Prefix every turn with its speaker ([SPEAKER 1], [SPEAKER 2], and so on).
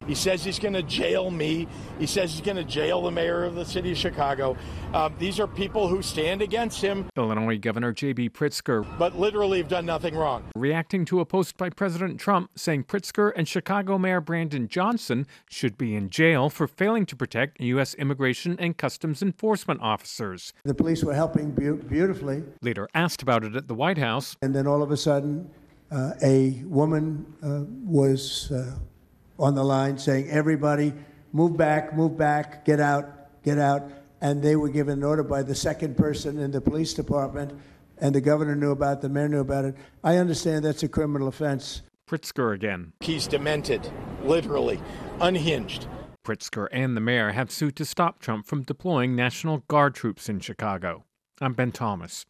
[SPEAKER 1] He says he's going to jail me. He says he's going to jail the mayor of the city of Chicago. These are people who stand against him.
[SPEAKER 2] Illinois Governor J.B. Pritzker,
[SPEAKER 1] but literally have done nothing wrong.
[SPEAKER 2] Reacting to a post by President Trump saying Pritzker and Chicago Mayor Brandon Johnson should be in jail for failing to protect U.S. immigration and customs enforcement officers.
[SPEAKER 3] The police were helping beautifully.
[SPEAKER 2] Later asked about it at the White House.
[SPEAKER 3] And then all of a sudden, a woman was on the line saying, everybody, move back, get out, get out. And they were given an order by the second person in the police department, and the governor knew about it, the mayor knew about it. I understand that's a criminal offense.
[SPEAKER 2] Pritzker again.
[SPEAKER 1] He's demented, literally, unhinged.
[SPEAKER 2] Pritzker and the mayor have sued to stop Trump from deploying National Guard troops in Chicago. I'm Ben Thomas.